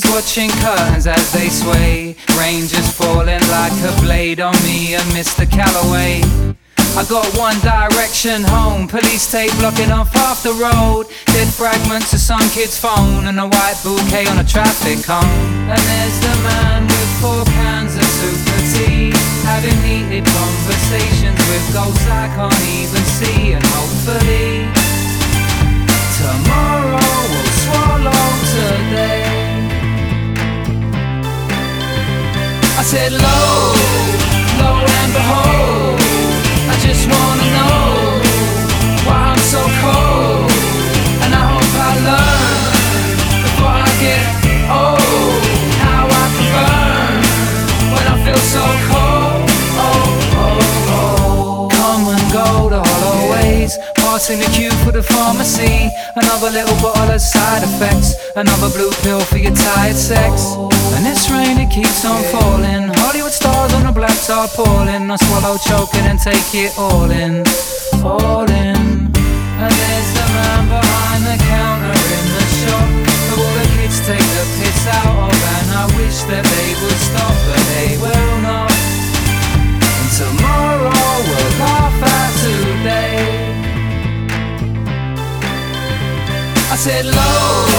watching curtains as they sway. Rain just falling like a blade on me and Mr. Calloway. I got one direction home, police tape blocking off half the road. Dead fragments of some kid's phone and a white bouquet on a traffic cone. And there's the man with 4 cans of super tea, having heated conversations with ghosts I can't even see. And hopefully tomorrow will swallow today. I said low, low and behold, I just wanna know why I'm so cold. And I hope I learn before I get old how I can burn when I feel so cold. Oh, oh, oh. Come and go the hollow ways, passing the queue for the pharmacy. Another little bottle of side effects, another blue pill for your tired sex. And this rain, it keeps on falling, Hollywood stars on a black tarpaulin. I swallow, choking and take it all in, all in. And there's the man behind the counter in the shop who all the kids take the piss out of. And I wish that they would stop, but they will not. And tomorrow we'll laugh at today. I said low,